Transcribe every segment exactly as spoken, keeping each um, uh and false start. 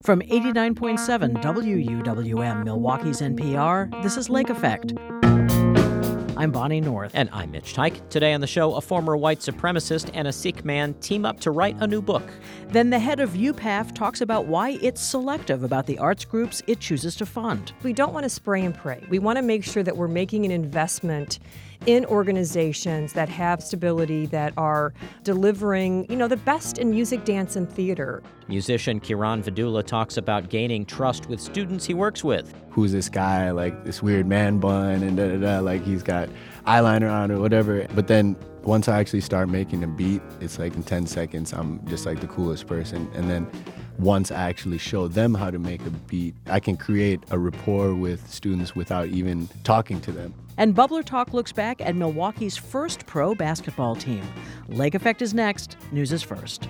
From eighty-nine point seven W U W M, Milwaukee's N P R, this is Lake Effect. I'm Bonnie North. And I'm Mitch Teich. Today on the show, a former white supremacist and a Sikh man team up to write a new book. Then the head of U P A F talks about why it's selective about the arts groups it chooses to fund. We don't want to spray and pray. We want to make sure that we're making an investment in organizations that have stability, that are delivering, you know, the best in music, dance, and theater. Musician Kiran Vidula talks about gaining trust with students he works with. Who's this guy, like this weird man bun and da da da, like he's got eyeliner on or whatever. But then once I actually start making a beat, it's like in ten seconds, I'm just like the coolest person. And then once I actually show them how to make a beat, I can create a rapport with students without even talking to them. And Bubbler Talk looks back at Milwaukee's first pro basketball team. Lake Effect is next. News is first.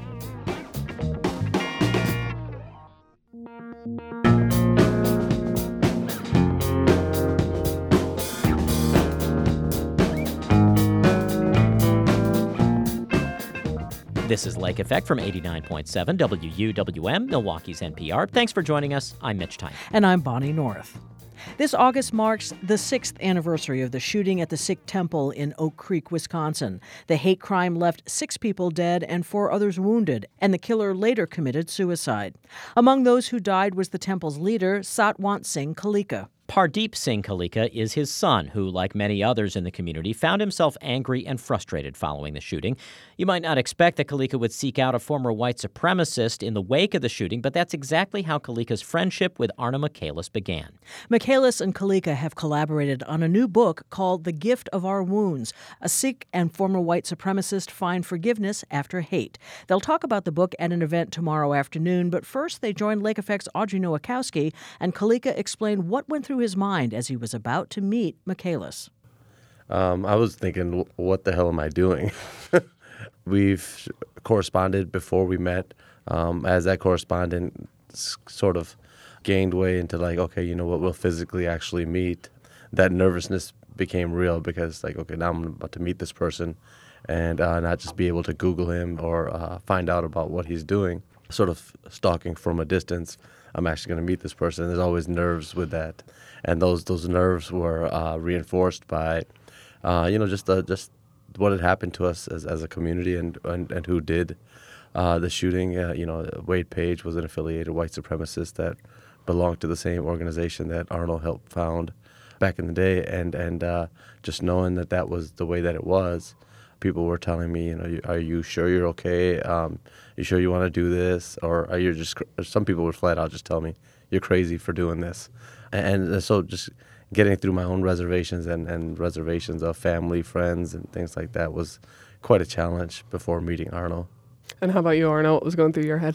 This is Lake Effect from eighty-nine point seven W U W M, Milwaukee's N P R. Thanks for joining us. I'm Mitch Teich. And I'm Bonnie North. This August marks the sixth anniversary of the shooting at the Sikh temple in Oak Creek, Wisconsin. The hate crime left six people dead and four others wounded, and the killer later committed suicide. Among those who died was the temple's leader, Satwant Singh Kalika. Pardeep Singh Kalika is his son, who, like many others in the community, found himself angry and frustrated following the shooting. You might not expect that Kalika would seek out a former white supremacist in the wake of the shooting, but that's exactly how Kalika's friendship with Arna Michaelis began. Michaelis and Kalika have collaborated on a new book called The Gift of Our Wounds. A Sikh and former white supremacist find forgiveness after hate. They'll talk about the book at an event tomorrow afternoon, but first they joined Lake Effect's Audrey Nowakowski, and Kalika explained what went through his mind as he was about to meet Michaelis. Um, I was thinking, what the hell am I doing? We've corresponded before we met. Um, as that correspondence sort of gained way into like, okay, you know what, we'll physically actually meet. That nervousness became real because like, okay, now I'm about to meet this person and uh, not just be able to Google him or uh, find out about what he's doing. Sort of stalking from a distance. I'm actually going to meet this person. There's always nerves with that. And those those nerves were uh, reinforced by, uh, you know, just the, just what had happened to us as, as a community and, and, and who did uh, the shooting. Uh, you know, Wade Page was an affiliated white supremacist that belonged to the same organization that Arnold helped found back in the day. And, and uh, just knowing that that was the way that it was, people were telling me, you know, are you sure you're okay? Um, you sure you want to do this? Or are you just, some people would flat out just tell me, you're crazy for doing this. And, and so just getting through my own reservations and, and reservations of family, friends, and things like that was quite a challenge before meeting Arno. And how about you, Arno? What was going through your head?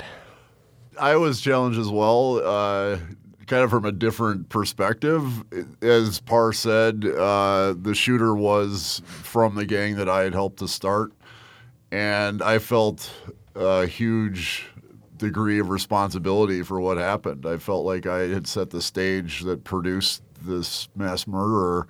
I was challenged as well, uh, kind of from a different perspective. As Parr said, uh, the shooter was from the gang that I had helped to start, and I felt a huge degree of responsibility for what happened. I felt like I had set the stage that produced this mass murderer,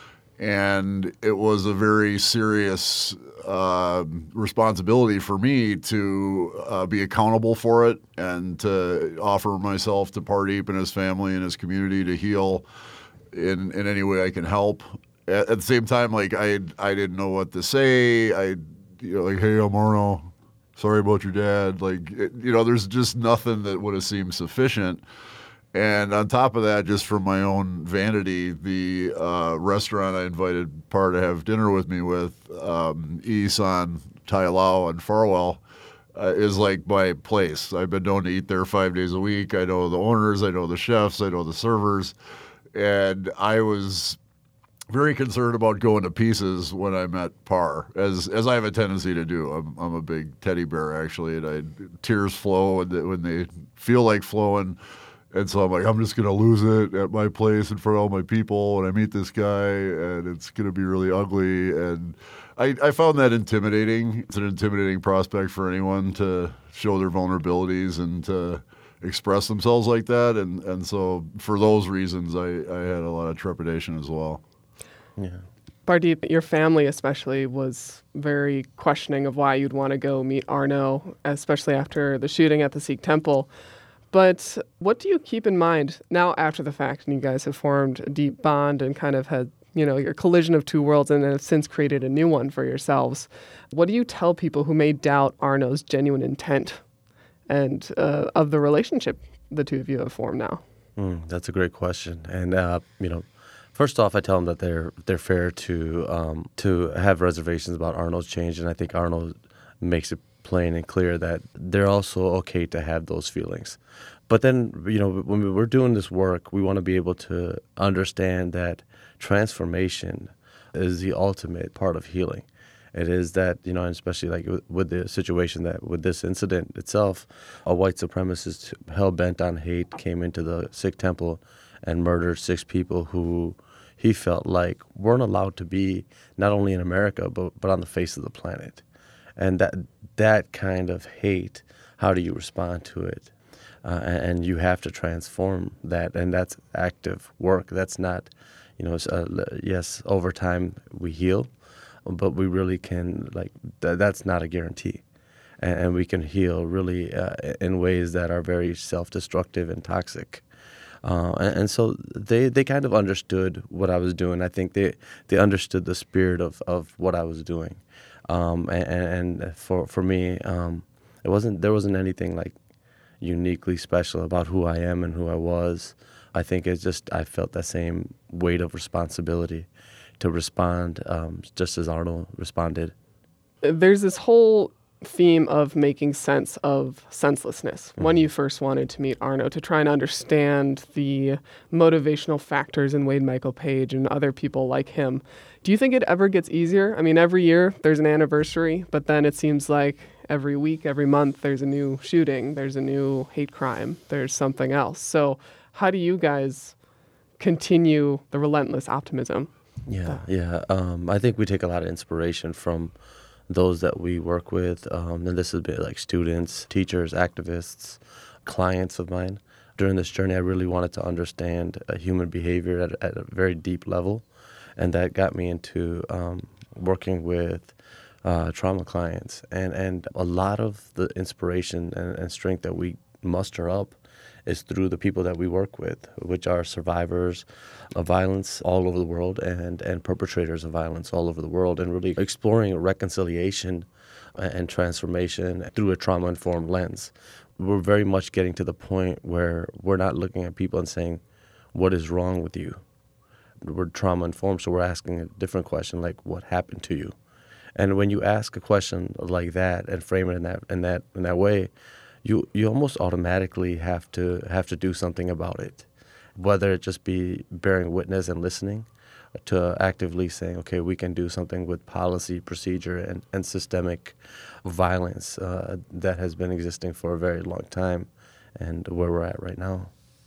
and it was a very serious uh, responsibility for me to uh, be accountable for it and to offer myself to Pardeep and his family and his community to heal in, in any way I can help. At, at the same time, like I I didn't know what to say. I you know like, hey, I'm Arno. Sorry about your dad. Like, it, you know, there's just nothing that would have seemed sufficient. And on top of that, just from my own vanity, the uh, restaurant I invited Parr to have dinner with me with, um, Isan Tai Lao in Farwell, uh, is like my place. I've been known to eat there five days a week. I know the owners, I know the chefs, I know the servers. And I was very concerned about going to pieces when I met Parr, as as I have a tendency to do. I'm I'm a big teddy bear, actually, and I tears flow when they, when they feel like flowing. And so I'm like, I'm just going to lose it at my place in front of all my people when I meet this guy, and it's going to be really ugly. And I, I found that intimidating. It's an intimidating prospect for anyone to show their vulnerabilities and to express themselves like that. And, and so for those reasons, I, I had a lot of trepidation as well. Yeah. Pardeep, your family especially was very questioning of why you'd want to go meet Arno, especially after the shooting at the Sikh temple. But what do you keep in mind now after the fact, and you guys have formed a deep bond and kind of had, you know, your collision of two worlds and have since created a new one for yourselves? What do you tell people who may doubt Arno's genuine intent and uh, of the relationship the two of you have formed now? Mm, that's a great question. And, uh, you know, first off, I tell them that they're they're fair to um, to have reservations about Arno's change, and I think Arno makes it plain and clear that they're also okay to have those feelings. But then, you know, when we're doing this work, we want to be able to understand that transformation is the ultimate part of healing. It is that, you know, and especially like with the situation that with this incident itself, a white supremacist hell-bent on hate came into the Sikh temple and murdered six people who he felt like weren't allowed to be not only in America, but, but on the face of the planet. And that that kind of hate, how do you respond to it? Uh, and, and you have to transform that, and that's active work. That's not, you know, uh, yes, over time we heal, but we really can, like, th- that's not a guarantee. And, and we can heal really uh, in ways that are very self-destructive and toxic. Uh, and, and so they, they kind of understood what I was doing. I think they, they understood the spirit of, of what I was doing. Um, and, and for for me, um, it wasn't there wasn't anything like uniquely special about who I am and who I was. I think it's just I felt that same weight of responsibility to respond um, just as Arno responded. There's this whole theme of making sense of senselessness. Mm-hmm. When you first wanted to meet Arno, to try and understand the motivational factors in Wade Michael Page and other people like him. Do you think it ever gets easier? I mean, every year there's an anniversary, but then it seems like every week, every month, there's a new shooting, there's a new hate crime, there's something else. So how do you guys continue the relentless optimism? Yeah, yeah. Um, I think we take a lot of inspiration from those that we work with, um, and this has been like students, teachers, activists, clients of mine. During this journey, I really wanted to understand uh, human behavior at, at a very deep level. And that got me into um, working with uh, trauma clients. And, and a lot of the inspiration and, and strength that we muster up is through the people that we work with, which are survivors of violence all over the world and, and perpetrators of violence all over the world, and really exploring reconciliation and transformation through a trauma-informed lens. We're very much getting to the point where we're not looking at people and saying, what is wrong with you? We're trauma-informed, so we're asking a different question, like, what happened to you? And when you ask a question like that and frame it in that in that in that way, you you almost automatically have to have to do something about it, whether it just be bearing witness and listening, to actively saying, okay, we can do something with policy, procedure, and, and systemic violence uh, that has been existing for a very long time, and where we're at right now.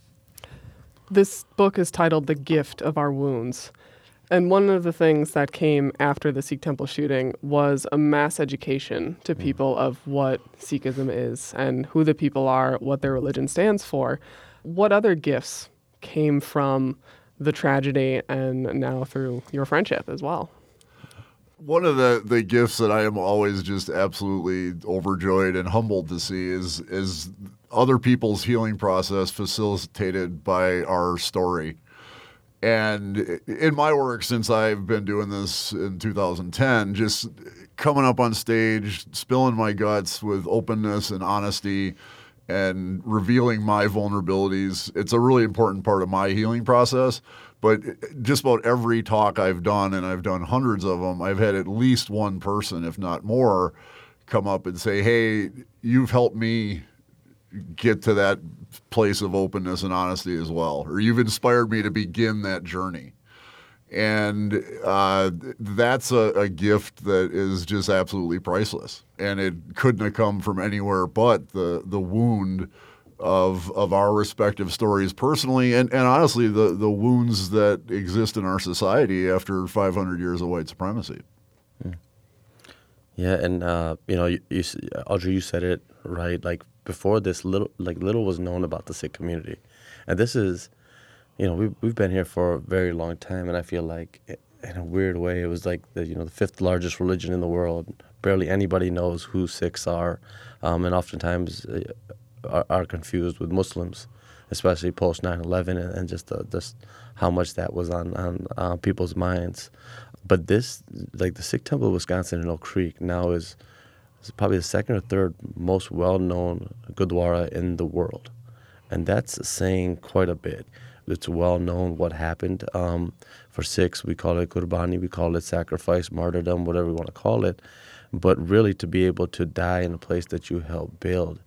This book is titled The Gift of Our Wounds. And one of the things that came after the Sikh temple shooting was a mass education to people of what Sikhism is and who the people are, what their religion stands for. What other gifts came from the tragedy and now through your friendship as well? One of the, the gifts that I am always just absolutely overjoyed and humbled to see is is other people's healing process facilitated by our story. And in my work, since I've been doing this in two thousand ten, just coming up on stage, spilling my guts with openness and honesty and revealing my vulnerabilities, it's a really important part of my healing process. But just about every talk I've done, and I've done hundreds of them, I've had at least one person, if not more, come up and say, hey, you've helped me get to that place of openness and honesty as well, or you've inspired me to begin that journey. And uh, that's a, a gift that is just absolutely priceless. And it couldn't have come from anywhere but the the wound of of our respective stories personally, and, and honestly, the, the wounds that exist in our society after five hundred years of white supremacy. Yeah, yeah and, uh, you know, you, you, Audrey, you said it right. Like, before this, little like little was known about the Sikh community. And this is, you know, we've, we've been here for a very long time, and I feel like in a weird way it was like the, you know, the fifth largest religion in the world. Barely anybody knows who Sikhs are, um, and oftentimes uh, are, are confused with Muslims, especially post nine eleven, and, and just uh, just how much that was on on uh, people's minds. But this, like the Sikh Temple of Wisconsin in Oak Creek, now is, is probably the second or third most well-known Gurdwara in the world, and that's saying quite a bit. It's well known what happened. Um, for Sikhs, we call it Qurbani, we call it sacrifice, martyrdom, whatever you want to call it. But really, to be able to die in a place that you helped build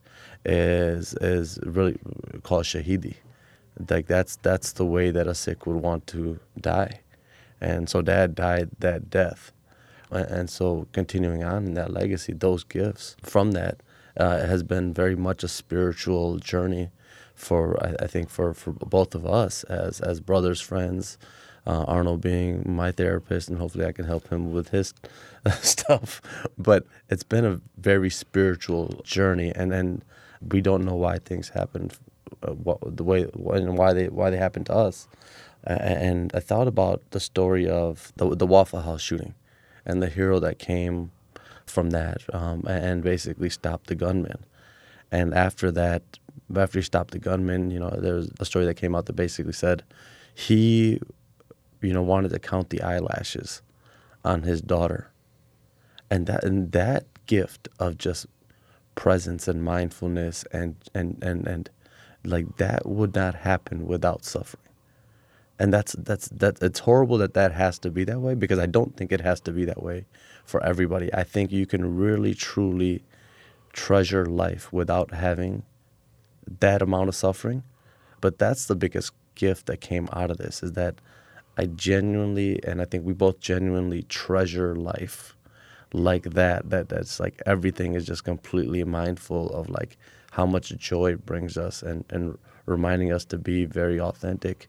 is is really called shahidi. Like that's that's the way that a Sikh would want to die, and so Dad died that death, and so continuing on in that legacy, those gifts from that uh, has been very much a spiritual journey. For I, I think for, for both of us as as brothers, friends, uh, Arno being my therapist, and hopefully I can help him with his stuff. But it's been a very spiritual journey, and, and we don't know why things happen, uh, what, the way and why they why they happen to us. Uh, and I thought about the story of the the Waffle House shooting, and the hero that came from that, um, and basically stopped the gunman. And after that. After he stopped the gunman, you know, there was a story that came out that basically said he, you know, wanted to count the eyelashes on his daughter. And that and that gift of just presence and mindfulness and, and, and, and like that would not happen without suffering. And that's that's that it's horrible that that has to be that way, because I don't think it has to be that way for everybody. I think you can really, truly treasure life without having that amount of suffering. But that's the biggest gift that came out of this, is that I genuinely, and I think we both genuinely treasure life like that, that that's like everything is just completely mindful of like how much joy it brings us, and, and reminding us to be very authentic.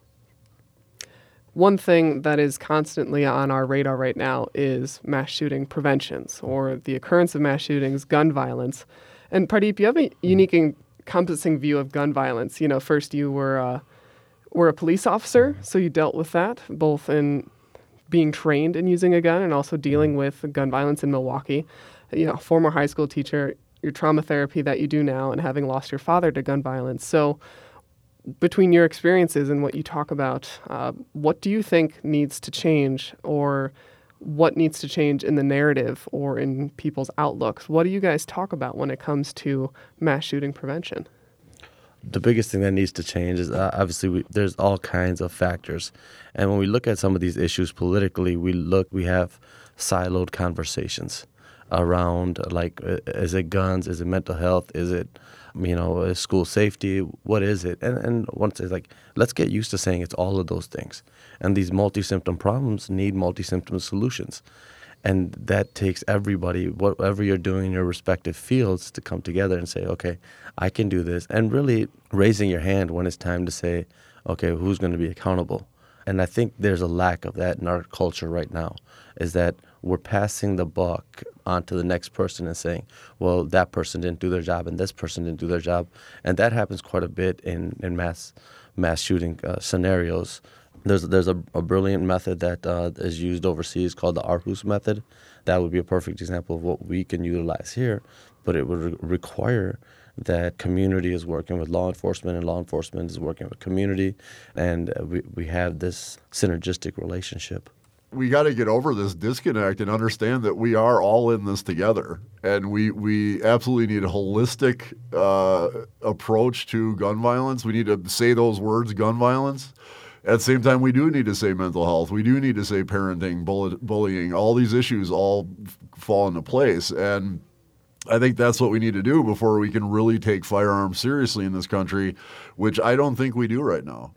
One thing that is constantly on our radar right now is mass shooting preventions, or the occurrence of mass shootings, gun violence. And Pardeep, you have a unique encompassing view of gun violence. You know, first you were uh, were a police officer, so you dealt with that, both in being trained in using a gun and also dealing with gun violence in Milwaukee. You know, former high school teacher, your trauma therapy that you do now, and having lost your father to gun violence. So between your experiences and what you talk about, uh, what do you think needs to change, or what needs to change in the narrative or in people's outlooks? What do you guys talk about when it comes to mass shooting prevention? The biggest thing that needs to change is uh, obviously we, there's all kinds of factors. And when we look at some of these issues politically, we look, we have siloed conversations around, like, uh, is it guns? Is it mental health? Is it, you know, school safety? What is it? And and once it's like, let's get used to saying it's all of those things. And these multi-symptom problems need multi-symptom solutions. And that takes everybody, whatever you're doing in your respective fields, to come together and say, okay, I can do this. And really raising your hand when it's time to say, okay, who's going to be accountable? And I think there's a lack of that in our culture right now, is that we're passing the buck on to the next person and saying, well, that person didn't do their job and this person didn't do their job. And that happens quite a bit in, in mass mass shooting uh, scenarios. There's there's a, a brilliant method that uh, is used overseas called the Aarhus method. That would be a perfect example of what we can utilize here, but it would re- require that community is working with law enforcement and law enforcement is working with community, and we, we have this synergistic relationship. We got to get over this disconnect and understand that we are all in this together. And we, we absolutely need a holistic uh, approach to gun violence. We need to say those words, gun violence. At the same time, we do need to say mental health. We do need to say parenting, bull- bullying. All these issues all f- fall into place. And I think that's what we need to do before we can really take firearms seriously in this country, which I don't think we do right now.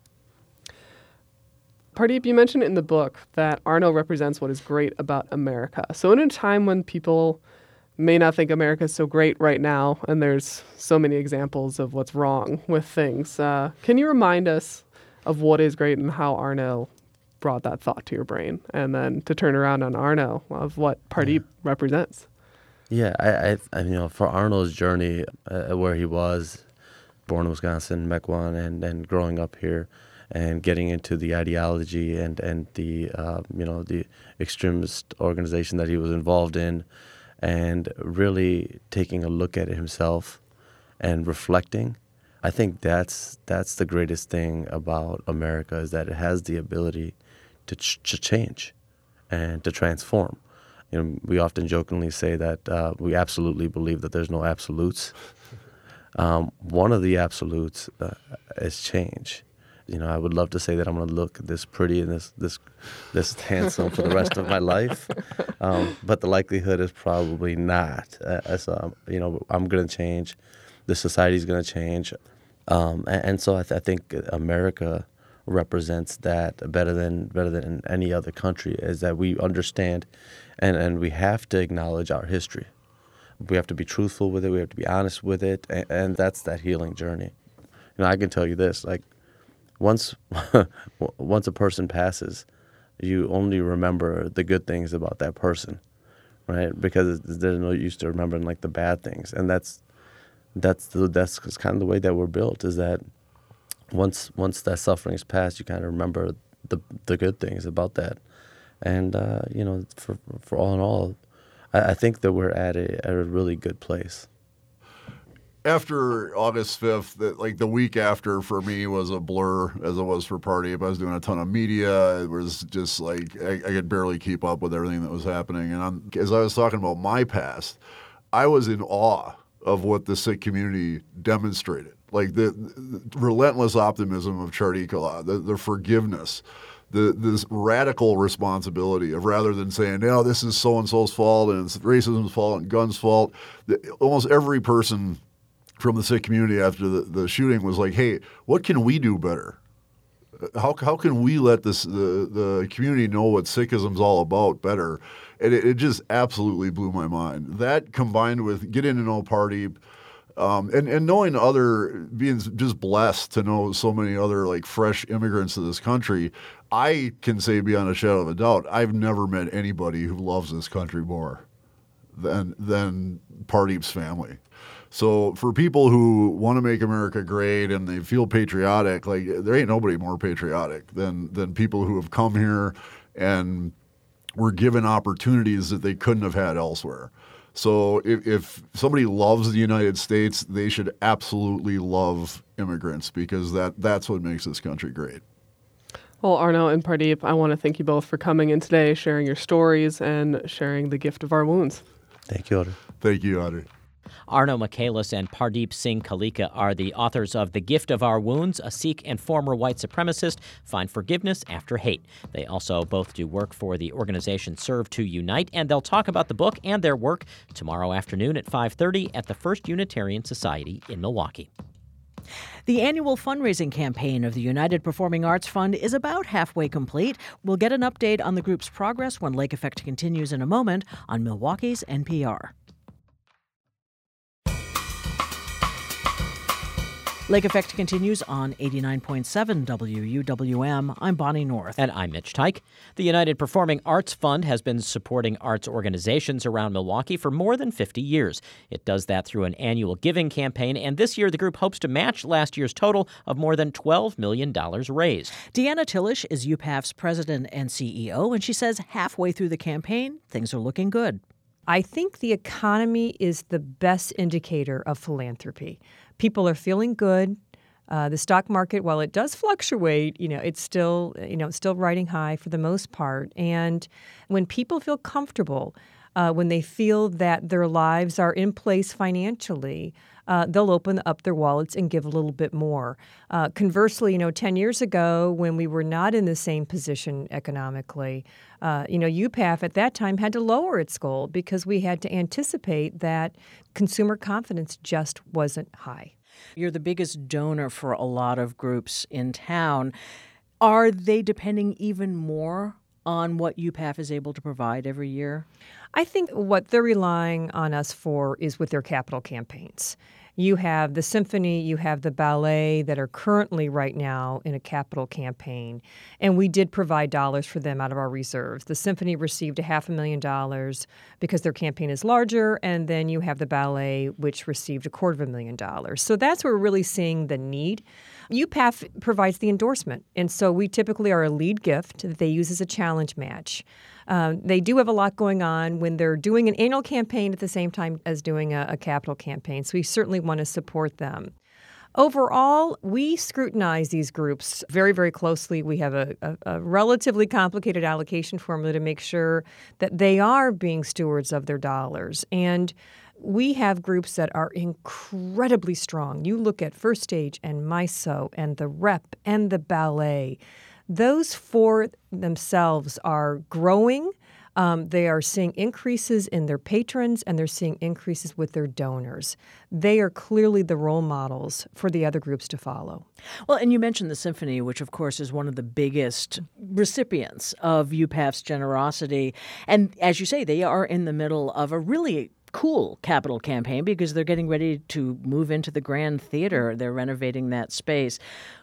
Pardeep, you mentioned in the book that Arno represents what is great about America. So in a time when people may not think America is so great right now, and there's so many examples of what's wrong with things, uh, can you remind us of what is great and how Arno brought that thought to your brain? And then to turn around on Arno, of what Pardeep yeah. represents. Yeah, I, I, you know, for Arno's journey, uh, where he was, born in Wisconsin, Mequon, and, and growing up here, and getting into the ideology and and the uh, you know the extremist organization that he was involved in, and really taking a look at it himself, and reflecting, I think that's that's the greatest thing about America is that it has the ability to, ch- to change and to transform. You know, we often jokingly say that uh, we absolutely believe that there's no absolutes. Um, one of the absolutes uh, is change. You know, I would love to say that I'm going to look this pretty and this this this handsome for the rest of my life, um, but the likelihood is probably not. Uh, so, um, you know, I'm going to change. The society's going to change, um, and, and so I, th- I think America represents that better than better than any other country. Is that we understand, and, and we have to acknowledge our history. We have to be truthful with it. We have to be honest with it, and, and that's that healing journey. You know, I can tell you this: like once once a person passes, you only remember the good things about that person, right? Because there's no use to remembering like the bad things, and that's that's the, that's kind of the way that we're built. Is that once once that suffering is past, you kind of remember the the good things about that, and uh, you know, for for all in all, I, I think that we're at a at a really good place. After August fifth, that like the week after for me was a blur as it was for Pardeep. I was doing a ton of media. It was just like I, I could barely keep up with everything that was happening. And I'm, as I was talking about my past, I was in awe of what the Sikh community demonstrated. Like the, the relentless optimism of Chardee Kala, the, the forgiveness, the this radical responsibility of rather than saying, no, this is so-and-so's fault and it's racism's fault and guns' fault. The, almost every person from the Sikh community after the, the shooting was like, hey, what can we do better? How how can we let this the, the community know what Sikhism's all about better? And it, it just absolutely blew my mind. That combined with getting to know Pardeep, um, and, and knowing other, being just blessed to know so many other like fresh immigrants to this country, I can say beyond a shadow of a doubt, I've never met anybody who loves this country more than than Pardeep's family. So for people who want to make America great and they feel patriotic, like there ain't nobody more patriotic than than people who have come here and were given opportunities that they couldn't have had elsewhere. So if, if somebody loves the United States, they should absolutely love immigrants because that, that's what makes this country great. Well, Arno and Pardeep, I want to thank you both for coming in today, sharing your stories, and sharing the gift of our wounds. Thank you, Audrey. Thank you, Audrey. Arno Michaelis and Pardeep Singh Kalika are the authors of The Gift of Our Wounds, a Sikh and former white supremacist find forgiveness after hate. They also both do work for the organization Serve to Unite, and they'll talk about the book and their work tomorrow afternoon at five thirty at the First Unitarian Society in Milwaukee. The annual fundraising campaign of the United Performing Arts Fund is about halfway complete. We'll get an update on the group's progress when Lake Effect continues in a moment on Milwaukee's N P R. Lake Effect continues on eighty-nine point seven W U W M. I'm Bonnie North. And I'm Mitch Teich. The United Performing Arts Fund has been supporting arts organizations around Milwaukee for more than fifty years. It does that through an annual giving campaign, and this year the group hopes to match last year's total of more than twelve million dollars raised. Deanna Tillish is U P A F's president and C E O, and she says halfway through the campaign, things are looking good. I think the economy is the best indicator of philanthropy. People are feeling good. Uh, the stock market, while it does fluctuate, you know, it's still, you know, it's still riding high for the most part. And when people feel comfortable, uh, when they feel that their lives are in place financially, uh, they'll open up their wallets and give a little bit more. Uh, conversely, you know, ten years ago, when we were not in the same position economically, uh, you know, U P A F at that time had to lower its goal because we had to anticipate that consumer confidence just wasn't high. You're the biggest donor for a lot of groups in town. Are they depending even more on what U P A F is able to provide every year? I think what they're relying on us for is with their capital campaigns. You have the symphony, you have the ballet that are currently right now in a capital campaign, and we did provide dollars for them out of our reserves. The symphony received a half a million dollars because their campaign is larger, and then you have the ballet, which received a quarter of a million dollars. So that's where we're really seeing the need. U P A F provides the endorsement, and so we typically are a lead gift that they use as a challenge match. Um, they do have a lot going on when they're doing an annual campaign at the same time as doing a, a capital campaign, so we certainly want to support them. Overall, we scrutinize these groups very, very closely. We have a, a, a relatively complicated allocation formula to make sure that they are being stewards of their dollars. And we have groups that are incredibly strong. You look at First Stage and MISO and the Rep and the Ballet. Those four themselves are growing. Um, they are seeing increases in their patrons, and they're seeing increases with their donors. They are clearly the role models for the other groups to follow. Well, and you mentioned the symphony, which, of course, is one of the biggest recipients of U P A F's generosity. And as you say, they are in the middle of a really cool capital campaign because they're getting ready to move into the Grand Theater. They're renovating that space.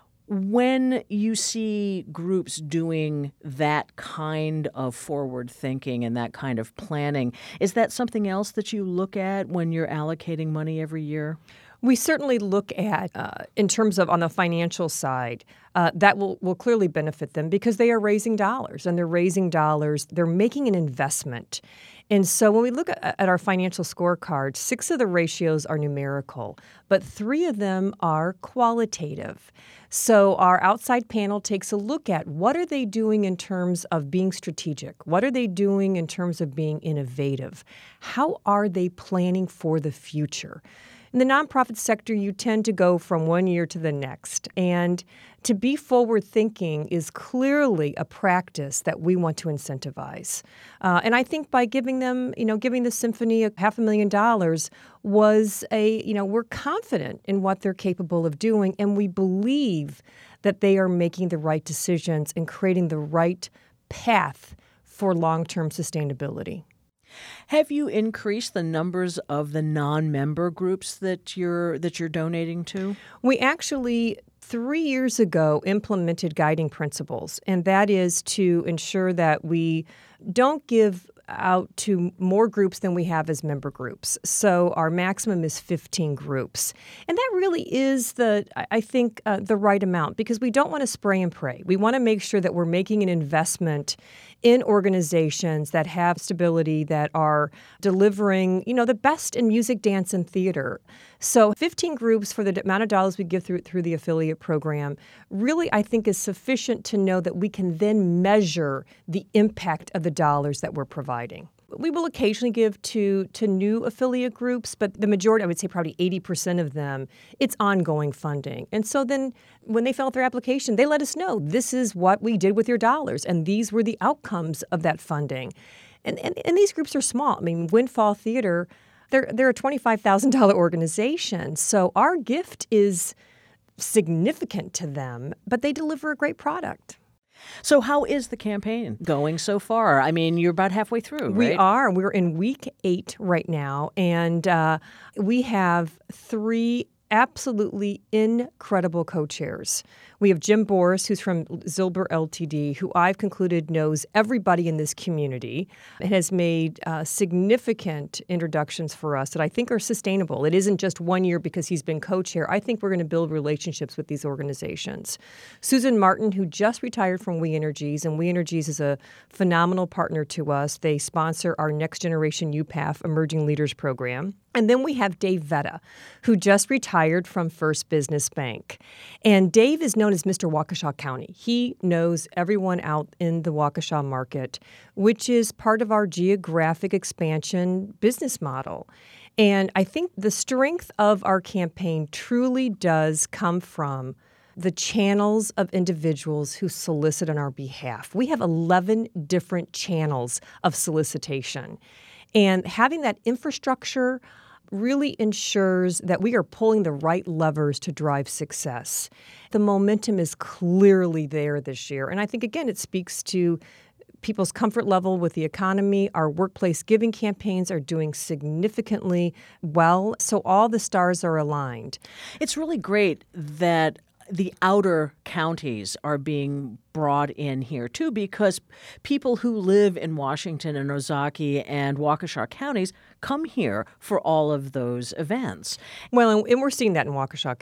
When you see groups doing that kind of forward thinking and that kind of planning, is that something else that you look at when you're allocating money every year? We certainly look at, uh, in terms of on the financial side, uh, that will, will clearly benefit them because they are raising dollars, and they're raising dollars. They're making an investment. And so when we look at, at our financial scorecard, six of the ratios are numerical, but three of them are qualitative. So our outside panel takes a look at what are they doing in terms of being strategic? What are they doing in terms of being innovative? How are they planning for the future? In the nonprofit sector, you tend to go from one year to the next. And to be forward-thinking is clearly a practice that we want to incentivize. Uh, and I think by giving them, you know, giving the symphony a half a million dollars was a, you know, we're confident in what they're capable of doing, and we believe that they are making the right decisions and creating the right path for long-term sustainability. Have you increased the numbers of the non-member groups that you're that you're donating to? We actually, three years ago, implemented guiding principles, and that is to ensure that we don't give out to more groups than we have as member groups. So our maximum is fifteen groups. And that really is, the I think, uh, the right amount, because we don't want to spray and pray. We want to make sure that we're making an investment in organizations that have stability, that are delivering, you know, the best in music, dance, and theater. So fifteen groups for the amount of dollars we give through through the affiliate program really, I think, is sufficient to know that we can then measure the impact of the dollars that we're providing. We will occasionally give to to new affiliate groups, but the majority, I would say probably eighty percent of them, it's ongoing funding. And so then when they fill out their application, they let us know, this is what we did with your dollars, and these were the outcomes of that funding. And and, and these groups are small. I mean, Windfall Theater, they're, they're a twenty-five thousand dollars organization. So our gift is significant to them, but they deliver a great product. So how is the campaign going so far? I mean, you're about halfway through, right? We are. We're in week eight right now, and uh, we have three absolutely incredible co-chairs. We have Jim Boris, who's from Zilber L T D, who I've concluded knows everybody in this community and has made uh, significant introductions for us that I think are sustainable. It isn't just one year because he's been co-chair. I think we're going to build relationships with these organizations. Susan Martin, who just retired from We Energies, and We Energies is a phenomenal partner to us. They sponsor our Next Generation U P A F Emerging Leaders Program. And then we have Dave Vetta, who just retired from First Business Bank. And Dave is known as Mister Waukesha County. He knows everyone out in the Waukesha market, which is part of our geographic expansion business model. And I think the strength of our campaign truly does come from the channels of individuals who solicit on our behalf. We have eleven different channels of solicitation. And having that infrastructure really ensures that we are pulling the right levers to drive success. The momentum is clearly there this year. And I think, again, it speaks to people's comfort level with the economy. Our workplace giving campaigns are doing significantly well. So all the stars are aligned. It's really great that the outer counties are being brought in here, too, because people who live in Washington and Ozaukee and Waukesha counties come here for all of those events. Well, and we're seeing that in Waukesha County.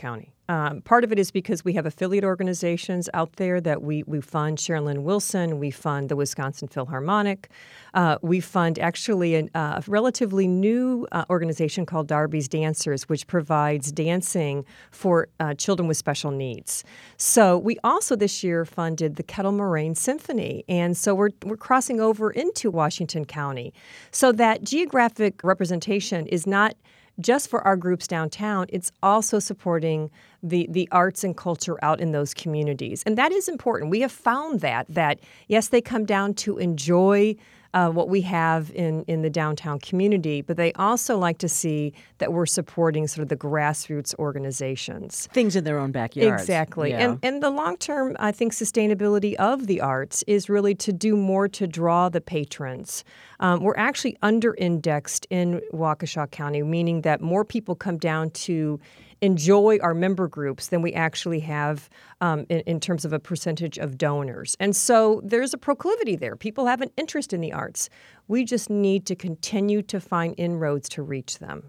Um, part of it is because we have affiliate organizations out there that we, we fund. Sharon Lynn Wilson, we fund the Wisconsin Philharmonic. Uh, we fund actually an, uh, a relatively new uh, organization called Darby's Dancers, which provides dancing for uh, children with special needs. So we also this year funded the Kettle Moraine Symphony. And so we're, we're crossing over into Washington County. So that geographic representation is not just for our groups downtown, it's also supporting the, the arts and culture out in those communities. And that is important. We have found that, that yes, they come down to enjoy uh, what we have in, in the downtown community, but they also like to see that we're supporting sort of the grassroots organizations. Things in their own backyards. Exactly. Yeah. And, and the long-term, I think, sustainability of the arts is really to do more to draw the patrons. Um, we're actually under-indexed in Waukesha County, meaning that more people come down to enjoy our member groups than we actually have um, in, in terms of a percentage of donors. And so there's a proclivity there. People have an interest in the arts. We just need to continue to find inroads to reach them.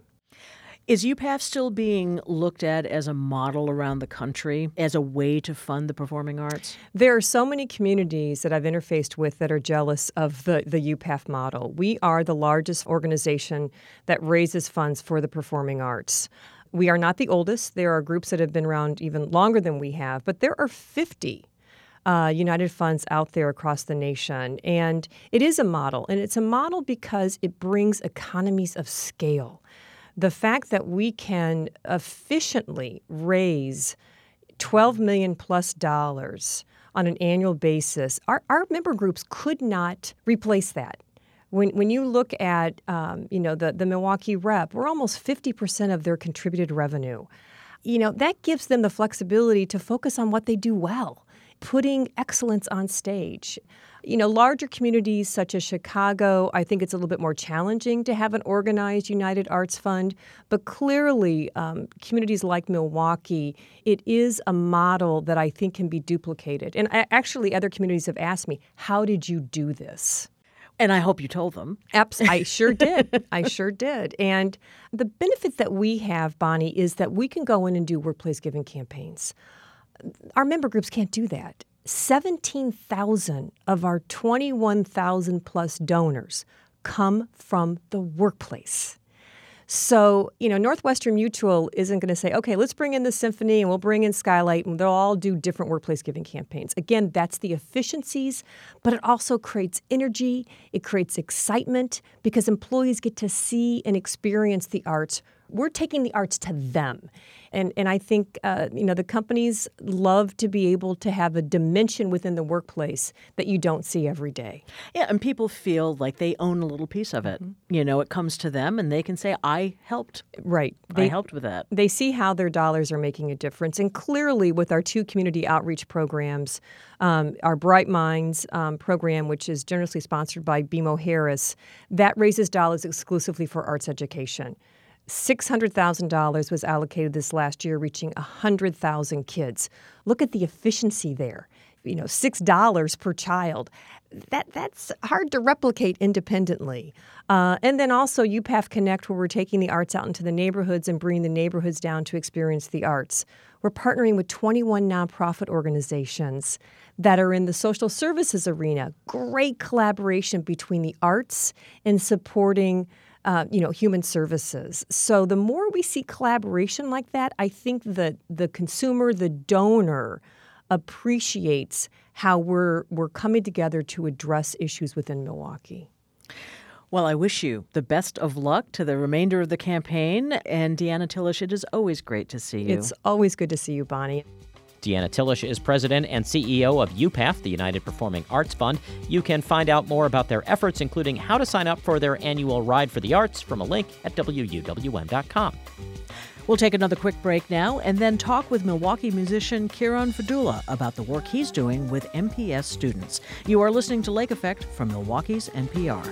Is U P A F still being looked at as a model around the country, as a way to fund the performing arts? There are so many communities that I've interfaced with that are jealous of the, the U P A F model. We are the largest organization that raises funds for the performing arts. We are not the oldest. There are groups that have been around even longer than we have, but there are fifty uh, United Funds out there across the nation. And it is a model, and it's a model because it brings economies of scale. The fact that we can efficiently raise twelve million dollars plus dollars on an annual basis, our, our member groups could not replace that. When when you look at um, you know the, the Milwaukee Rep, we're almost fifty percent of their contributed revenue. You know, that gives them the flexibility to focus on what they do well, putting excellence on stage. You know, larger communities such as Chicago, I think it's a little bit more challenging to have an organized United Arts Fund. But clearly, um, communities like Milwaukee, it is a model that I think can be duplicated. And I, actually, other communities have asked me, how did you do this? And I hope you told them. Abs- I sure did. I sure did. And the benefit that we have, Bonnie, is that we can go in and do workplace giving campaigns. Our member groups can't do that. seventeen thousand of our twenty-one thousand plus donors come from the workplace. So, you know, Northwestern Mutual isn't going to say, okay, let's bring in the symphony and we'll bring in Skylight and they'll all do different workplace giving campaigns. Again, that's the efficiencies, but it also creates energy. It creates excitement because employees get to see and experience the arts. We're taking the arts to them. And and I think, uh, you know, the companies love to be able to have a dimension within the workplace that you don't see every day. Yeah, and people feel like they own a little piece of it. Mm-hmm. You know, it comes to them and they can say, I helped. Right. They, I helped with that. They see how their dollars are making a difference. And clearly with our two community outreach programs, um, our Bright Minds um, program, which is generously sponsored by B M O Harris, that raises dollars exclusively for arts education. six hundred thousand dollars was allocated this last year, reaching one hundred thousand kids. Look at the efficiency there. You know, six dollars per child. That That's hard to replicate independently. Uh, and then also U P A F Connect, where we're taking the arts out into the neighborhoods and bringing the neighborhoods down to experience the arts. We're partnering with twenty-one nonprofit organizations that are in the social services arena. Great collaboration between the arts and supporting Uh, you know, human services. So the more we see collaboration like that, I think that the consumer, the donor, appreciates how we're we're coming together to address issues within Milwaukee. Well, I wish you the best of luck to the remainder of the campaign. And Deanna Tillish, it is always great to see you. It's always good to see you, Bonnie. Deanna Tillish is president and C E O of U P A F, the United Performing Arts Fund. You can find out more about their efforts, including how to sign up for their annual Ride for the Arts, from a link at W U W M dot com. We'll take another quick break now and then talk with Milwaukee musician Kieran Fadula about the work he's doing with M P S students. You are listening to Lake Effect from Milwaukee's N P R.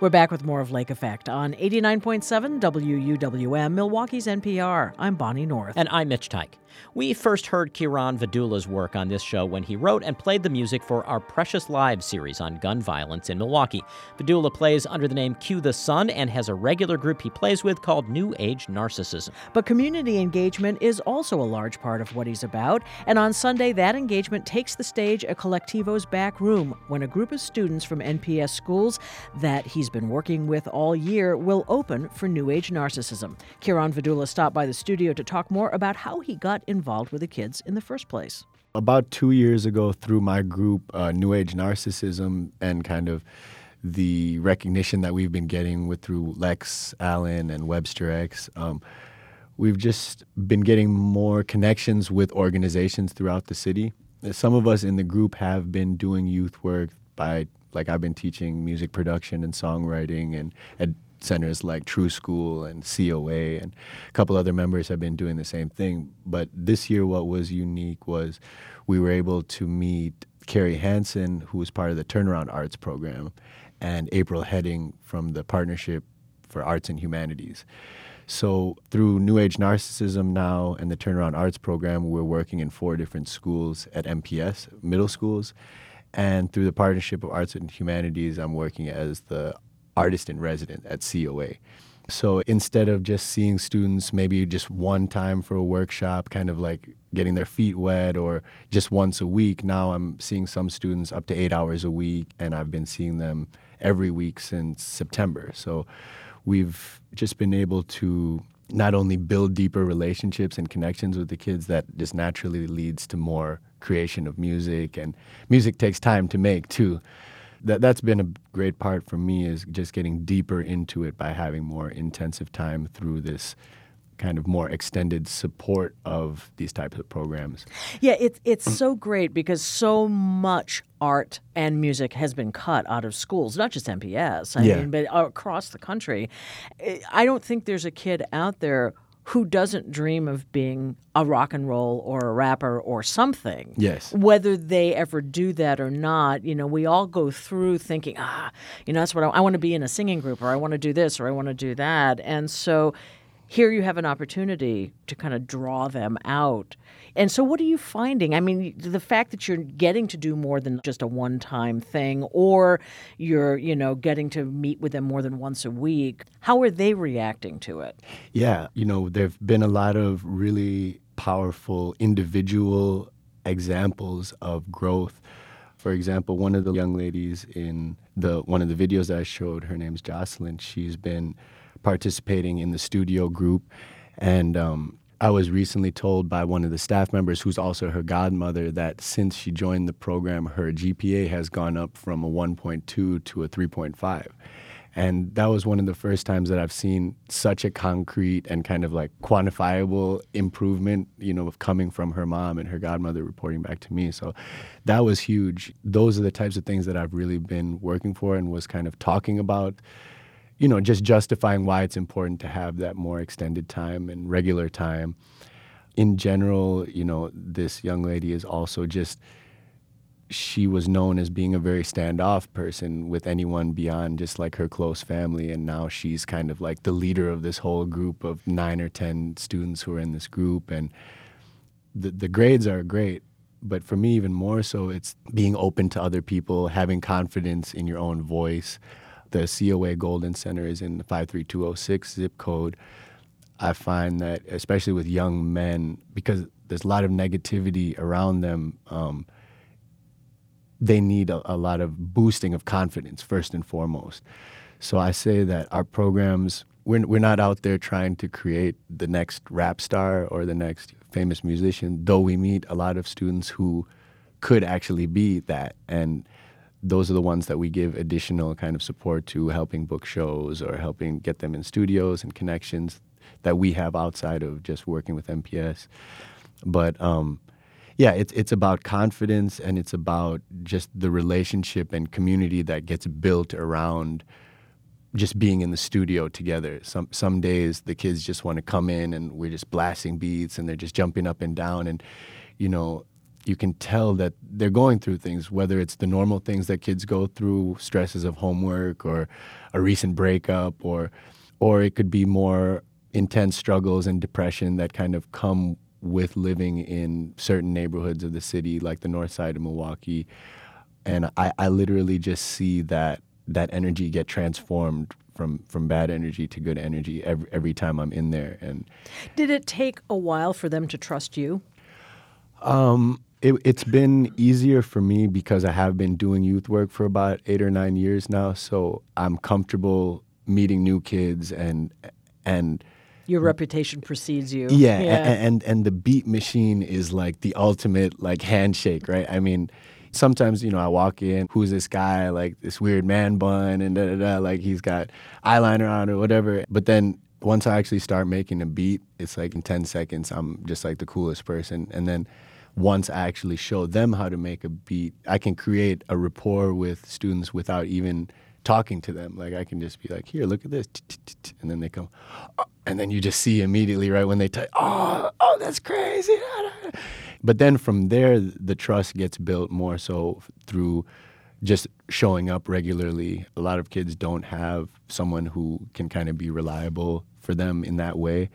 We're back with more of Lake Effect on eighty-nine point seven W U W M, Milwaukee's N P R. I'm Bonnie North. And I'm Mitch Tyke. We first heard Kieran Vidula's work on this show when he wrote and played the music for our Precious Lives series on gun violence in Milwaukee. Vidula plays under the name Q the Sun and has a regular group he plays with called New Age Narcissism. But community engagement is also a large part of what he's about, and on Sunday that engagement takes the stage at Collectivo's back room when a group of students from N P S schools that he's been working with all year will open for New Age Narcissism. Kieran Vidula stopped by the studio to talk more about how he got involved with the kids in the first place. About two years ago, through my group, uh, New Age Narcissism, and kind of the recognition that we've been getting with through Lex Allen and Webster X, um, we've just been getting more connections with organizations throughout the city. Some of us in the group have been doing youth work by, like I've been teaching music production and songwriting and at centers like True School and C O A, and a couple other members have been doing the same thing. But this year what was unique was we were able to meet Carrie Hansen, who was part of the Turnaround Arts program, and April Heading from the Partnership for Arts and Humanities. So through New Age Narcissism now and the Turnaround Arts program, we're working in four different schools at M P S, middle schools. And through the Partnership of Arts and Humanities, I'm working as the artist in resident at C O A. So instead of just seeing students maybe just one time for a workshop, kind of like getting their feet wet, or just once a week, now I'm seeing some students up to eight hours a week, and I've been seeing them every week since September. So we've just been able to not only build deeper relationships and connections with the kids, that just naturally leads to more creation of music, and music takes time to make too. That, that's been a great part for me, is just getting deeper into it by having more intensive time through this kind of more extended support of these types of programs. Yeah, it, it's so great because so much art and music has been cut out of schools, not just M P S, I Yeah. mean, but across the country. I don't think there's a kid out there who doesn't dream of being a rock and roll or a rapper or something. Yes. Whether they ever do that or not, you know, we all go through thinking, ah, you know, that's what I, I want to be in a singing group, or I want to do this, or I want to do that. And so here you have an opportunity to kind of draw them out. And so what are you finding? I mean, the fact that you're getting to do more than just a one-time thing, or you're, you know, getting to meet with them more than once a week, how are they reacting to it? Yeah, you know, there have been a lot of really powerful individual examples of growth. For example, one of the young ladies in the one of the videos that I showed, her name's Jocelyn. She's been participating in the studio group, and um, I was recently told by one of the staff members, who's also her godmother, that since she joined the program, her G P A has gone up from a one point two to a three point five. And that was one of the first times that I've seen such a concrete and kind of like quantifiable improvement, you know, coming from her mom and her godmother reporting back to me. So that was huge. Those are the types of things that I've really been working for, and was kind of talking about, you know, just justifying why it's important to have that more extended time and regular time. In general, you know, this young lady is also just, she was known as being a very standoff person with anyone beyond just like her close family, and now she's kind of like the leader of this whole group of nine or ten students who are in this group. And the the grades are great, but for me even more so, it's being open to other people, having confidence in your own voice. The C O A Golden Center is in the five three two oh six zip code. I find that especially with young men, because there's a lot of negativity around them, um, they need a, a lot of boosting of confidence first and foremost. So I say that our programs, we're, we're not out there trying to create the next rap star or the next famous musician, though we meet a lot of students who could actually be that. And those are the ones that we give additional kind of support to, helping book shows or helping get them in studios and connections that we have outside of just working with M P S. But um, yeah, it's it's about confidence, and it's about just the relationship and community that gets built around just being in the studio together. Some some days the kids just want to come in and we're just blasting beats and they're just jumping up and down, and you know, you can tell that they're going through things, whether it's the normal things that kids go through, stresses of homework or a recent breakup, or or it could be more intense struggles and depression that kind of come with living in certain neighborhoods of the city, like the north side of Milwaukee. And I, I literally just see that that energy get transformed from, from bad energy to good energy every, every time I'm in there. And did it take a while for them to trust you? Um, it, it's been easier for me because I have been doing youth work for about eight or nine years now. So I'm comfortable meeting new kids and and your reputation precedes you. Yeah, yeah. And, and and the Beat Machine is like the ultimate like handshake, right? I mean, sometimes, you know, I walk in, who's this guy, like this weird man bun and da da da, like he's got eyeliner on or whatever. But then once I actually start making a beat, it's like in ten seconds, I'm just like the coolest person. And then once I actually show them how to make a beat, I can create a rapport with students without even talking to them. Like I can just be like, here, look at this. And then they come, oh, and then you just see immediately right when they type, oh, oh, that's crazy. But then from there, the trust gets built more so through just showing up regularly. A lot of kids don't have someone who can kind of be reliable for them in that way.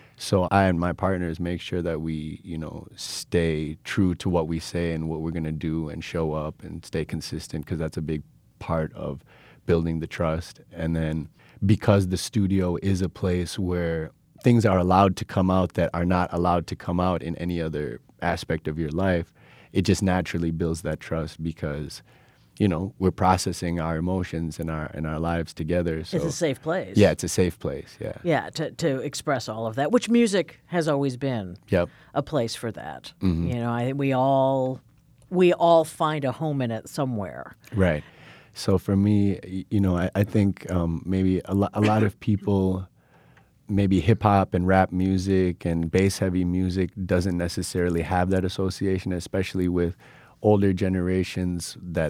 So I and my partners make sure that we, you know, stay true to what we say and what we're going to do and show up and stay consistent, because that's a big part of building the trust. And then because the studio is a place where things are allowed to come out that are not allowed to come out in any other aspect of your life, it just naturally builds that trust because, you know, we're processing our emotions and our and our lives together. So it's a safe place. Yeah, it's a safe place. Yeah. Yeah, to to express all of that, which music has always been. Yep. A place for that. Mm-hmm. You know, I think we all we all find a home in it somewhere. Right. So for me, you know, I, I think um, maybe a, lo- a lot of people, maybe hip hop and rap music and bass heavy music doesn't necessarily have that association, especially with older generations that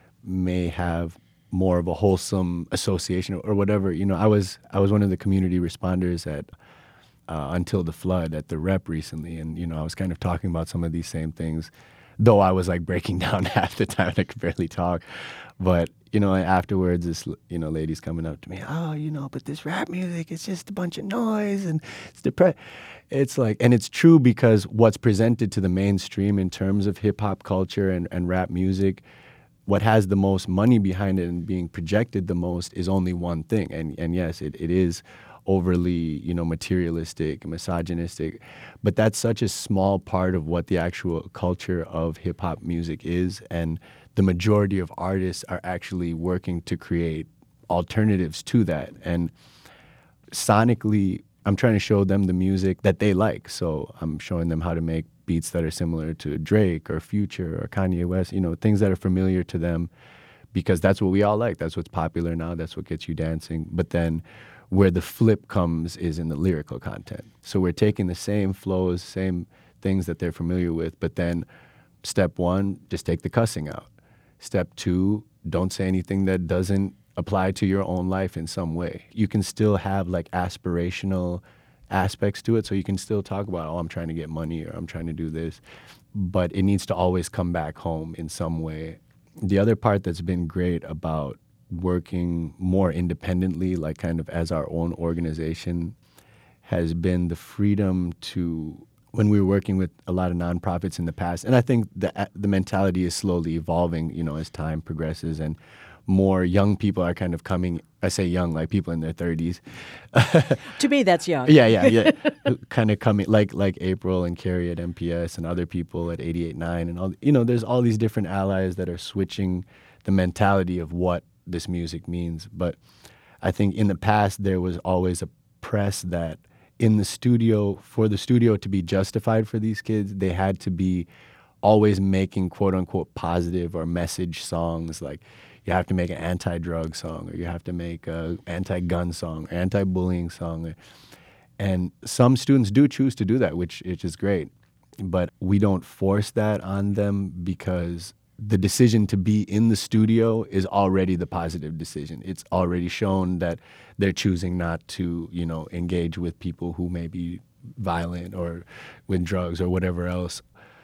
may have more of a wholesome association or whatever. You know, I was I was one of the community responders at uh, Until the Flood at the Rep recently, and you know, I was kind of talking about some of these same things, though I was like breaking down half the time. I could barely talk. But, you know, afterwards, this, you know, lady's coming up to me, oh, you know, but this rap music, it's just a bunch of noise and it's depressing. It's like, and it's true because what's presented to the mainstream in terms of hip hop culture and, and rap music, what has the most money behind it and being projected the most is only one thing. And and yes, it, it is overly, you know, materialistic, misogynistic, but that's such a small part of what the actual culture of hip hop music is. And the majority of artists are actually working to create alternatives to that. And sonically, I'm trying to show them the music that they like. So I'm showing them how to make beats that are similar to Drake or Future or Kanye West, you know, things that are familiar to them, because that's what we all like. That's what's popular now. That's what gets you dancing. But then where the flip comes is in the lyrical content. So we're taking the same flows, same things that they're familiar with, but then step one, just take the cussing out. Step two, don't say anything that doesn't apply to your own life in some way. You can still have like aspirational aspects to it, so you can still talk about, oh, I'm trying to get money or I'm trying to do this, but it needs to always come back home in some way. The other part that's been great about working more independently, like kind of as our own organization, has been the freedom to, when we were working with a lot of nonprofits in the past, and I think the the mentality is slowly evolving, you know, as time progresses and more young people are kind of coming. I say young, like people in their thirties. To me, that's young. Yeah, yeah, yeah. Kind of coming, like like April and Carrie at M P S and other people at eighty-eight nine and all. You know, there's all these different allies that are switching the mentality of what this music means. But I think in the past there was always a press that in the studio, for the studio to be justified for these kids, they had to be always making quote unquote positive or message songs. Like you have to make an anti-drug song, or you have to make a anti-gun song, or anti-bullying song. And some students do choose to do that, which, which is great. But we don't force that on them because the decision to be in the studio is already the positive decision. It's already shown that they're choosing not to, you know, engage with people who may be violent or with drugs or whatever else.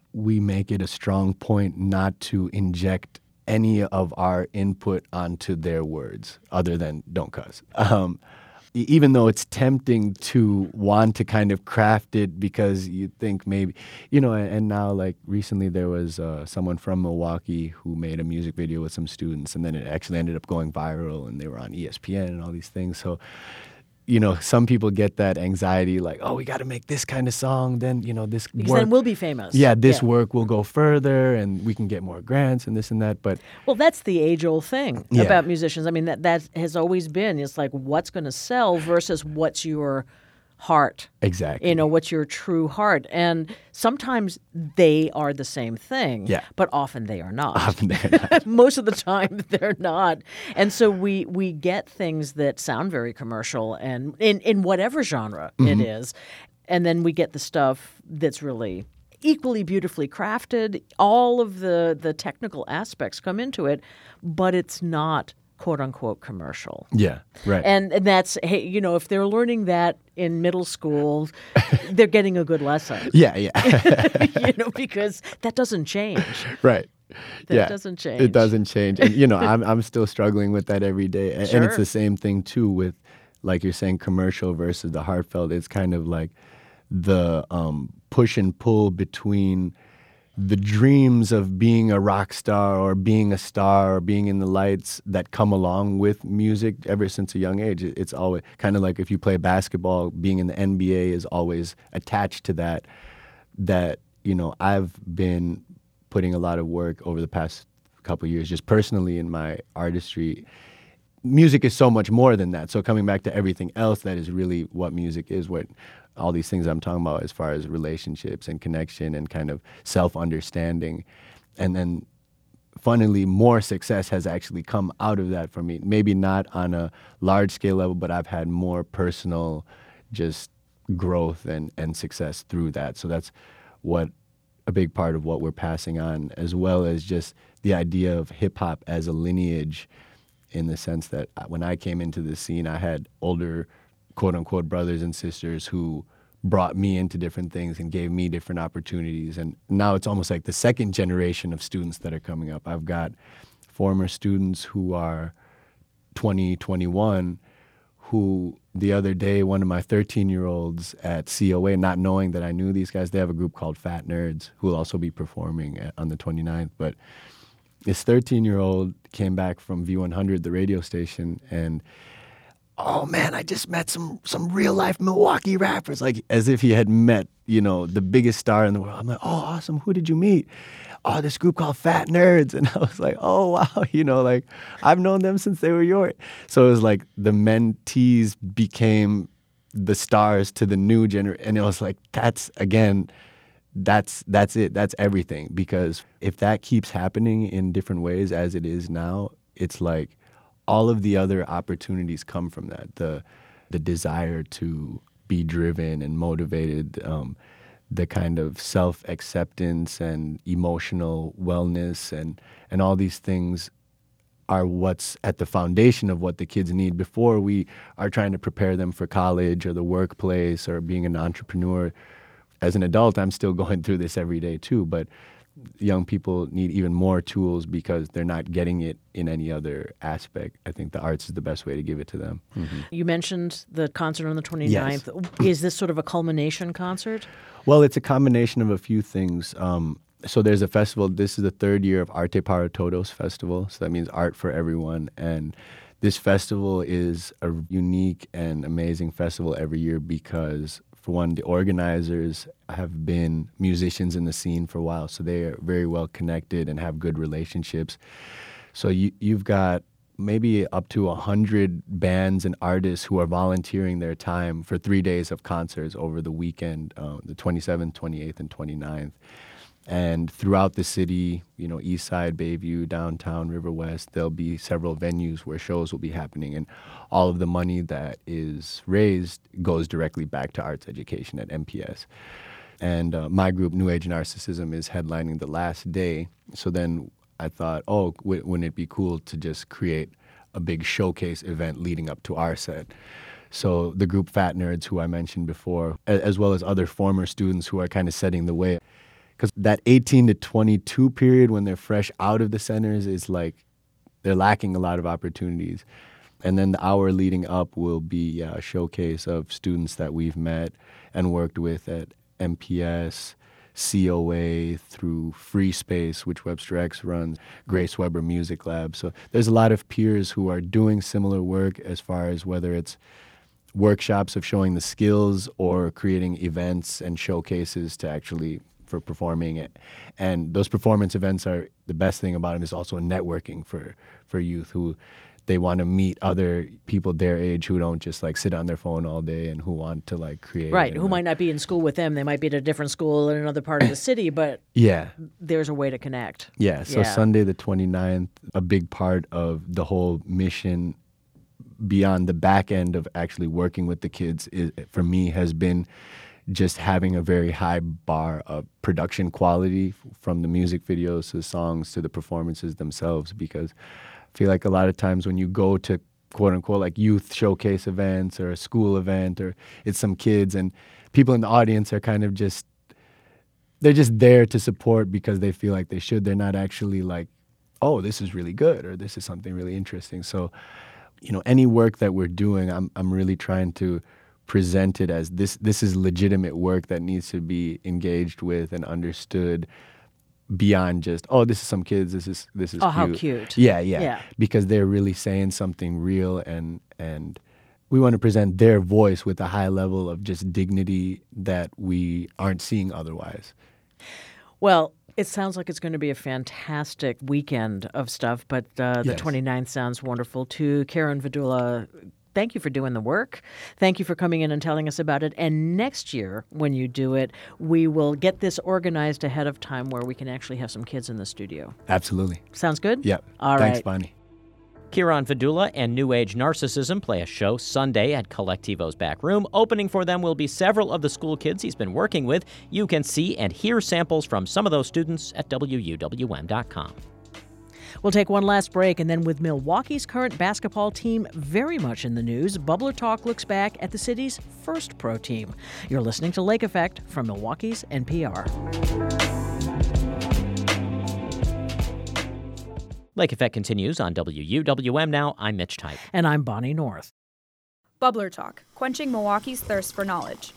we make it a strong point not to inject any of our input onto their words other than don't cuss. Um, e- even though it's tempting to want to kind of craft it because you think maybe, you know, and, and now like recently there was uh, someone from Milwaukee who made a music video with some students, and then it actually ended up going viral and they were on E S P N and all these things. So, you know, some people get that anxiety like, oh, we got to make this kind of song. Then, you know, this Because work, then we'll be famous. yeah, this Yeah. work will go further and we can get more grants and this and that. But Well, that's the age-old thing Yeah. about musicians. I mean, that that has always been. It's like what's going to sell versus what's your heart. exactly. You know, what's your true heart. And sometimes they are the same thing, Yeah. but often they are not. Often they're not. Most of the time they're not. And so we we get things that sound very commercial and in, in whatever genre Mm-hmm. it is. And then we get the stuff that's really equally beautifully crafted. All of the, the technical aspects come into it, but it's not quote unquote commercial. Yeah, right. And, and that's, hey, you know, if they're learning that in middle school, they're getting a good lesson. yeah, yeah. You know, because that doesn't change. Right. That yeah. doesn't change. It doesn't change. And, you know, I'm I'm still struggling with that every day. And, and it's Sure. the same thing, too, with, like you're saying, commercial versus the heartfelt. It's kind of like the um, push and pull between the dreams of being a rock star or being a star or being in the lights that come along with music ever since a young age. It- It's always kind of like if you play basketball, being in the N B A is always attached to that. That, you know, I've been putting a lot of work over the past couple of years, just personally in my artistry. Music is so much more than that. So coming back to everything else, that is really what music is, what all these things I'm talking about as far as relationships and connection and kind of self-understanding. And then funnily, more success has actually come out of that for me. Maybe not on a large scale level, but I've had more personal just growth and, and success through that. So that's what a big part of what we're passing on, as well as just the idea of hip hop as a lineage, in the sense that when I came into the scene, I had older quote unquote brothers and sisters who brought me into different things and gave me different opportunities. And now it's almost like the second generation of students that are coming up. I've got former students who are twenty, twenty-one, who the other day, one of my thirteen-year-olds at C O A, not knowing that I knew these guys, they have a group called Fat Nerds who will also be performing at, on the twenty-ninth. But this thirteen-year-old came back from V one hundred, the radio station, and oh man, I just met some some real life Milwaukee rappers, like as if he had met, you know, the biggest star in the world. I'm like, oh, awesome. Who did you meet? Oh, this group called Fat Nerds. And I was like, oh, wow. You know, like I've known them since they were yours. So it was like the mentees became the stars to the new generation. And it was like, that's, again, that's that's it. That's everything. Because if that keeps happening in different ways as it is now, it's like all of the other opportunities come from that. The the desire to be driven and motivated, um, the kind of self-acceptance and emotional wellness and, and all these things are what's at the foundation of what the kids need before we are trying to prepare them for college or the workplace or being an entrepreneur. As an adult, I'm still going through this every day too, but young people need even more tools because they're not getting it in any other aspect. I think the arts is the best way to give it to them. Mm-hmm. You mentioned the concert on the twenty-ninth. Is this sort of a culmination concert? Well, it's a combination of a few things. Um, so there's a festival. This is the third year of Arte para Todos Festival. So that means art for everyone. And this festival is a unique and amazing festival every year because, for one, the organizers have been musicians in the scene for a while, so they are very well connected and have good relationships. So you, you've got maybe up to one hundred bands and artists who are volunteering their time for three days of concerts over the weekend, uh, the twenty-seventh, twenty-eighth, and twenty-ninth. And throughout the city, you know, East Side, Bayview, downtown, River West, there'll be several venues where shows will be happening. And all of the money that is raised goes directly back to arts education at M P S. And uh, my group, New Age Narcissism, is headlining the last day. So then I thought, oh, w- wouldn't it be cool to just create a big showcase event leading up to our set? So the group Fat Nerds, who I mentioned before, a- as well as other former students who are kind of setting the way, Because that eighteen to twenty-two period when they're fresh out of the centers is like they're lacking a lot of opportunities. And then the hour leading up will be a showcase of students that we've met and worked with at M P S, C O A, through Free Space, which Webster X runs, Grace Weber Music Lab. So there's a lot of peers who are doing similar work as far as whether it's workshops of showing the skills or creating events and showcases to actually for performing it. And those performance events are, the best thing about them is also networking for, for youth who they want to meet other people their age who don't just like sit on their phone all day and who want to like create. Right, who like, might not be in school with them. They might be at a different school in another part of the city, but yeah, there's a way to connect. Yeah, so Yeah. Sunday the twenty-ninth, a big part of the whole mission beyond the back end of actually working with the kids is, for me, has been just having a very high bar of production quality from the music videos to the songs to the performances themselves, because I feel like a lot of times when you go to quote unquote like youth showcase events or a school event or it's some kids and people in the audience are kind of just, they're just there to support because they feel like they should. They're not actually like, oh, this is really good or this is something really interesting. So, you know, any work that we're doing, I'm I'm really trying to present it as this this is legitimate work that needs to be engaged with and understood beyond just, oh, this is some kids, this is this is Oh, cute. how cute. Yeah, yeah, Yeah. because they're really saying something real, and and we want to present their voice with a high level of just dignity that we aren't seeing otherwise. Well, it sounds like it's going to be a fantastic weekend of stuff, but uh, the Yes. twenty-ninth sounds wonderful too. Karen Vidula, thank you for doing the work. Thank you for coming in and telling us about it. And next year, when you do it, we will get this organized ahead of time where we can actually have some kids in the studio. Absolutely. Sounds good? Yep. All Thanks, right. Bonnie. Kieran Vidula and New Age Narcissism play a show Sunday at Collectivo's Back Room. Opening for them will be several of the school kids he's been working with. You can see and hear samples from some of those students at W U W M dot com. We'll take one last break, and then with Milwaukee's current basketball team very much in the news, Bubbler Talk looks back at the city's first pro team. You're listening to Lake Effect from Milwaukee's N P R. Lake Effect continues on W U W M Now. I'm Mitch Type. And I'm Bonnie North. Bubbler Talk, quenching Milwaukee's thirst for knowledge.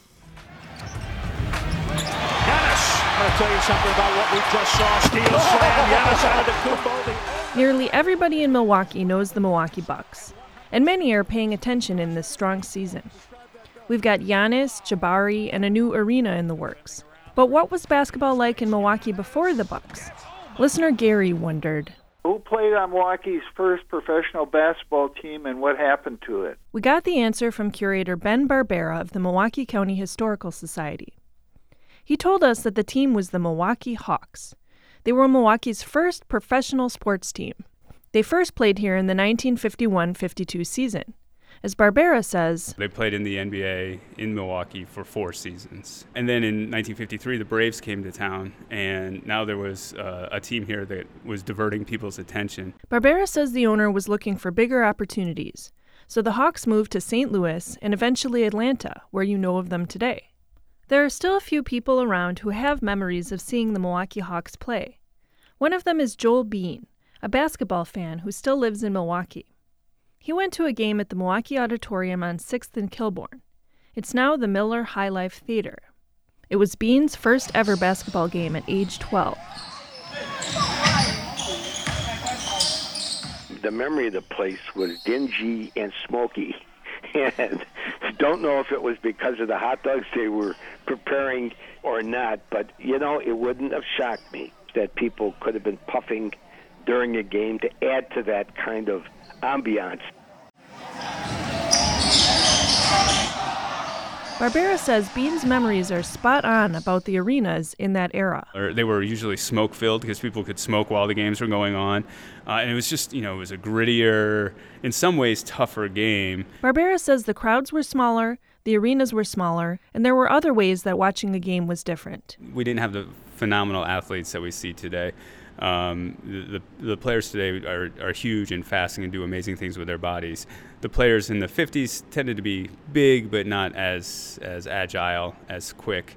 Giannis, I'm going to tell you something about what we just saw. Steal slam, Giannis out of the Kupo. Nearly everybody in Milwaukee knows the Milwaukee Bucks, and many are paying attention in this strong season. We've got Giannis, Jabari, and a new arena in the works. But what was basketball like in Milwaukee before the Bucks? Listener Gary wondered. Who played on Milwaukee's first professional basketball team and what happened to it? We got the answer from curator Ben Barbera of the Milwaukee County Historical Society. He told us that the team was the Milwaukee Hawks. They were Milwaukee's first professional sports team. They first played here in the nineteen fifty-one fifty-two season. As Barbera says, they played in the N B A in Milwaukee for four seasons. And then in nineteen fifty-three, the Braves came to town, and now there was uh, a team here that was diverting people's attention. Barbera says the owner was looking for bigger opportunities, so the Hawks moved to Saint Louis and eventually Atlanta, where you know of them today. There are still a few people around who have memories of seeing the Milwaukee Hawks play. One of them is Joel Bean, a basketball fan who still lives in Milwaukee. He went to a game at the Milwaukee Auditorium on sixth and Kilbourne. It's now the Miller High Life Theater. It was Bean's first ever basketball game at age twelve. The memory of the place was dingy and smoky. And don't know if it was because of the hot dogs they were preparing or not, but, you know, it wouldn't have shocked me that people could have been puffing during a game to add to that kind of ambiance. Barbera says Bean's memories are spot on about the arenas in that era. Or they were usually smoke-filled because people could smoke while the games were going on. Uh, and it was just, you know, it was a grittier, in some ways tougher game. Barbera says the crowds were smaller, the arenas were smaller, and there were other ways that watching the game was different. We didn't have the phenomenal athletes that we see today. Um, the, the the players today are, are huge and fast and can do amazing things with their bodies. The players in the fifties tended to be big but not as as agile, as quick.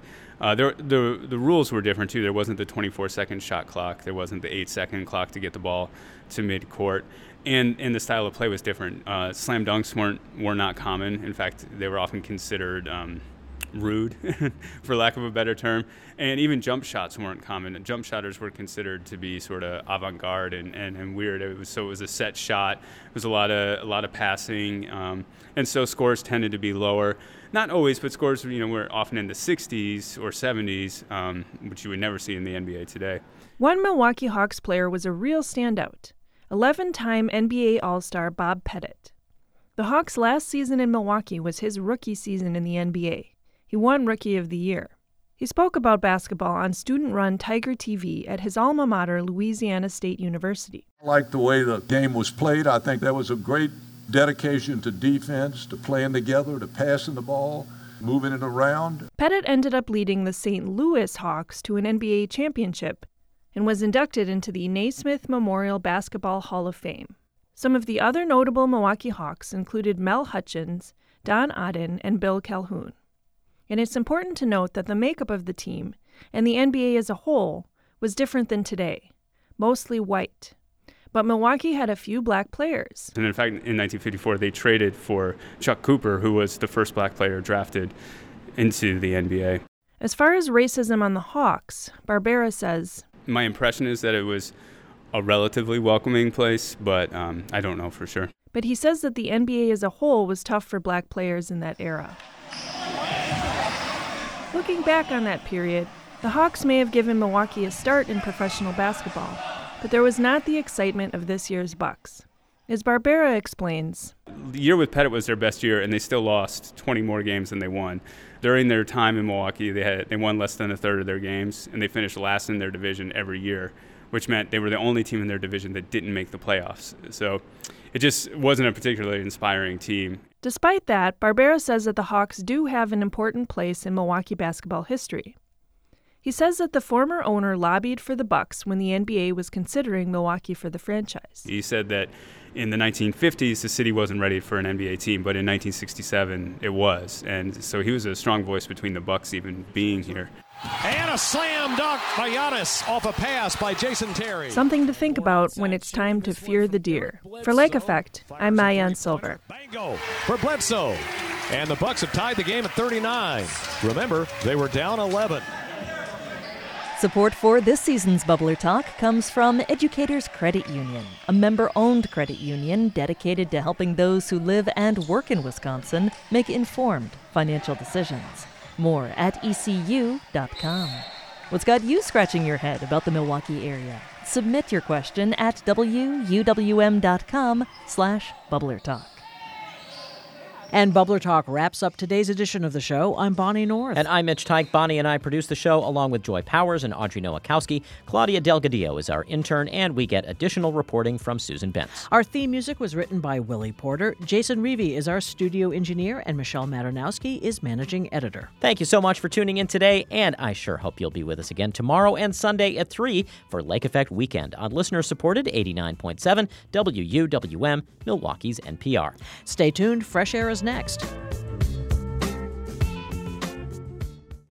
Uh, there, the the rules were different too. There wasn't the twenty-four second shot clock. There wasn't the eight second clock to get the ball to midcourt, and and the style of play was different. Uh, slam dunks weren't were not common. In fact, they were often considered um, rude, for lack of a better term. And even jump shots weren't common. Jump shotters were considered to be sort of avant-garde and, and, and weird. It was so it was a set shot. It was a lot of a lot of passing, um, and so scores tended to be lower. Not always, but scores you know were often in the sixties or seventies, um, which you would never see in the N B A today. One Milwaukee Hawks player was a real standout: eleven-time N B A All-Star Bob Pettit. The Hawks' last season in Milwaukee was his rookie season in the N B A. He won Rookie of the Year. He spoke about basketball on student-run Tiger T V at his alma mater, Louisiana State University. I like the way the game was played. I think that was a great dedication to defense, to playing together, to passing the ball, moving it around. Pettit ended up leading the Saint Louis Hawks to an N B A championship and was inducted into the Naismith Memorial Basketball Hall of Fame. Some of the other notable Milwaukee Hawks included Mel Hutchins, Don Odden, and Bill Calhoun. And it's important to note that the makeup of the team and the N B A as a whole was different than today, mostly white. But Milwaukee had a few black players. And in fact, in nineteen fifty-four, they traded for Chuck Cooper, who was the first black player drafted into the N B A. As far as racism on the Hawks, Barbera says, my impression is that it was a relatively welcoming place, but um, I don't know for sure. But he says that the N B A as a whole was tough for black players in that era. Looking back on that period, the Hawks may have given Milwaukee a start in professional basketball, but there was not the excitement of this year's Bucks. As Barbera explains, the year with Pettit was their best year, and they still lost twenty more games than they won. During their time in Milwaukee, they had they won less than a third of their games, and they finished last in their division every year, which meant they were the only team in their division that didn't make the playoffs. So it just wasn't a particularly inspiring team. Despite that, Barbera says that the Hawks do have an important place in Milwaukee basketball history. He says that the former owner lobbied for the Bucks when the N B A was considering Milwaukee for the franchise. He said that in the nineteen fifties, the city wasn't ready for an N B A team, but in nineteen sixty-seven, it was. And so he was a strong voice between the Bucks even being here. And a slam dunk by Giannis off a pass by Jason Terry. Something to think about when it's time to fear the deer. For Lake Effect, I'm Maayan Silver. Bingo for Bledsoe. And the Bucks have tied the game at thirty-nine. Remember, they were down eleven. Support for this season's Bubbler Talk comes from Educators Credit Union, a member-owned credit union dedicated to helping those who live and work in Wisconsin make informed financial decisions. More at E C U dot com. What's got you scratching your head about the Milwaukee area? Submit your question at W U W M dot com slash Bubbler Talk. And Bubbler Talk wraps up today's edition of the show. I'm Bonnie North. And I'm Mitch Teich. Bonnie and I produce the show along with Joy Powers and Audrey Nowakowski. Claudia Delgadillo is our intern, and we get additional reporting from Susan Bentz. Our theme music was written by Willie Porter. Jason Reevy is our studio engineer, and Michelle Maternowski is managing editor. Thank you so much for tuning in today, and I sure hope you'll be with us again tomorrow and Sunday at three for Lake Effect Weekend on listener-supported eighty-nine point seven W U W M, Milwaukee's N P R. Stay tuned. Fresh Air is next.